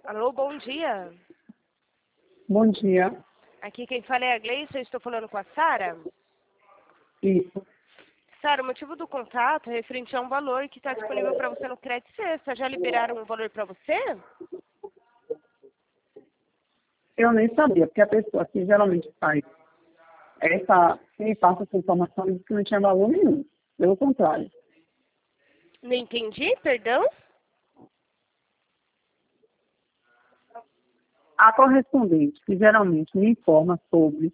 Alô, bom dia. Bom dia. Aqui quem fala é a Gleice, eu estou falando com a Sara. Isso. Sara, o motivo do contato é referente a um valor que está disponível para você no Crédito Sexta. Já liberaram um valor para você? Eu nem sabia, porque a pessoa que geralmente faz que me passa essa informação diz que não tinha valor nenhum. Pelo contrário. Não entendi, perdão? A correspondente que geralmente me informa sobre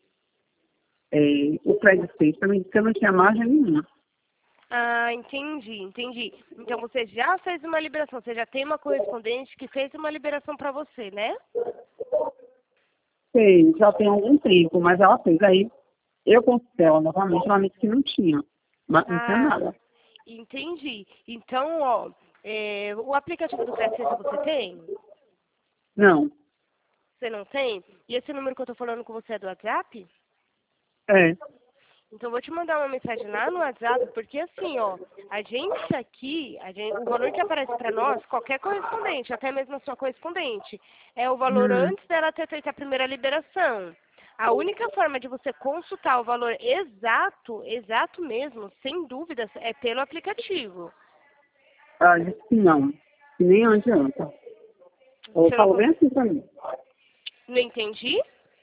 o crédito sexta me disse que eu não tinha margem nenhuma. Ah, entendi. Então você já fez uma liberação, você já tem uma correspondente que fez uma liberação para você, né? Sei, já tem algum tempo, mas ela fez. Aí eu consultei ela novamente, ela me disse que não tinha. Mas não tinha Ah, nada. entendi. Então, ó, o aplicativo do Crédito Sexta você tem? Não. Você não tem? E esse número que eu tô falando com você é do WhatsApp? É. Então, eu vou te mandar uma mensagem lá no WhatsApp, porque assim, ó, a gente aqui, o valor que aparece para nós, qualquer correspondente, até mesmo a sua correspondente, é o valor Hum. antes dela ter feito a primeira liberação. A única forma de você consultar o valor exato mesmo, sem dúvidas, é pelo aplicativo. Ela disse que não. Que nem adianta. Ela Você não, falou bem assim pra mim. não entendi?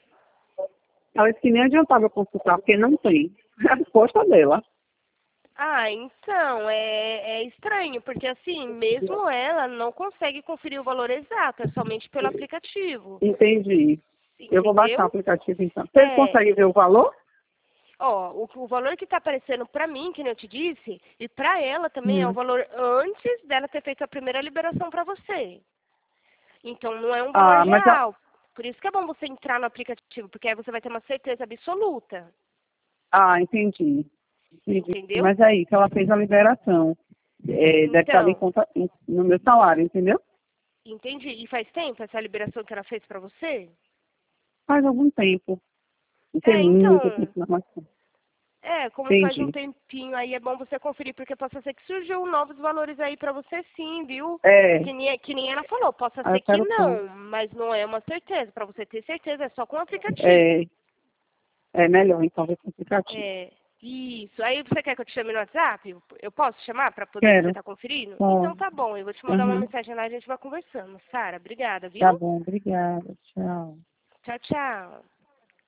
Ela disse que nem adiantava eu consultar, porque não tem. É a resposta dela. Ah, então, é estranho, porque assim, mesmo ela não consegue conferir o valor exato, é somente pelo aplicativo. Entendi. Eu vou baixar o Entendeu? aplicativo então. Vocês É, conseguem ver o valor? ó, o valor que está aparecendo para mim, que nem eu te disse, e para ela também é o Hum. valor antes dela ter feito a primeira liberação para você. Então, não é um valor Ah, mas real. Por isso que é bom você entrar no aplicativo, porque aí você vai ter uma certeza absoluta. entendi. Entendi. Entendeu? Mas aí que ela fez a liberação. Deve estar em Então, conta no meu salário, entendeu? entendi. E faz tempo essa liberação que ela fez para você? Faz algum tempo. Não tem É, muito então, tempo, não. Mas como faz um entendi. tempinho aí, é bom você conferir, porque possa ser que surgiu novos valores aí pra você sim, viu? É, Que nem ela falou, possa aí ser eu que quero pão. não, mas não é uma certeza. Pra você ter certeza, é só com o aplicativo. É, é melhor então ver com o aplicativo. É, isso. Aí você quer que eu te chame no WhatsApp? Eu posso chamar pra poder você Quero. estar conferindo? Então Bom. tá bom, eu vou te mandar uma Uhum. mensagem lá e a gente vai conversando. Sara, obrigada, Tá viu? bom, obrigada. Tchau. Tchau, tchau.